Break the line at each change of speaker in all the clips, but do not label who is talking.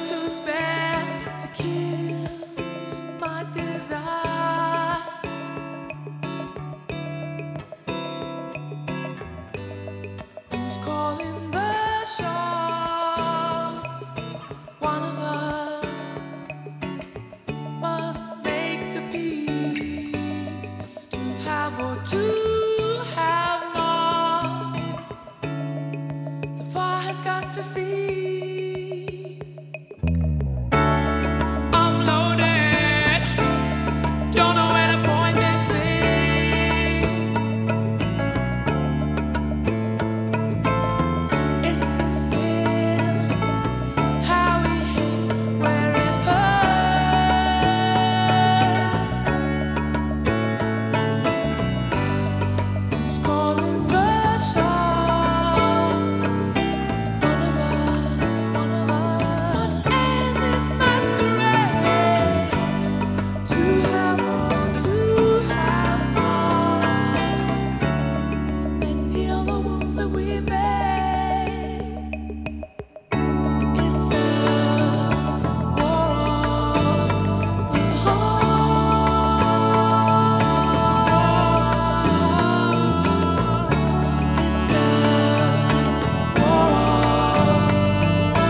to spare to kill my desire. Who's calling the shots? One of us must make the peace to have or to have not. The fire has got to cease. I'm loaded, don't know where to point this thing. It's a sin, how we hate where it hurts. Who's calling the shots? One of us must end this masquerade. To have or to have none. Let's heal the wounds that we made. It's a war of the heart. It's a war of the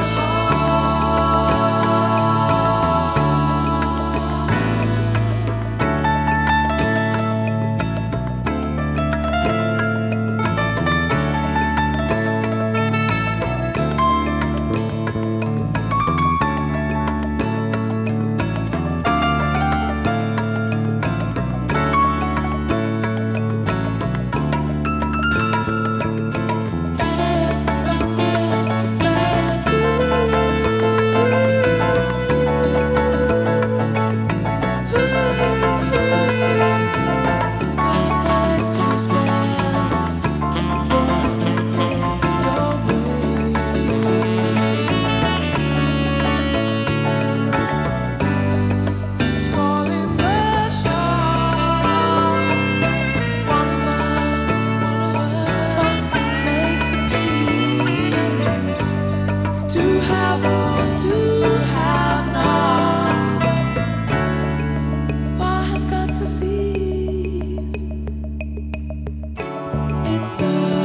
to have or to have none. The fire has got to cease. It's a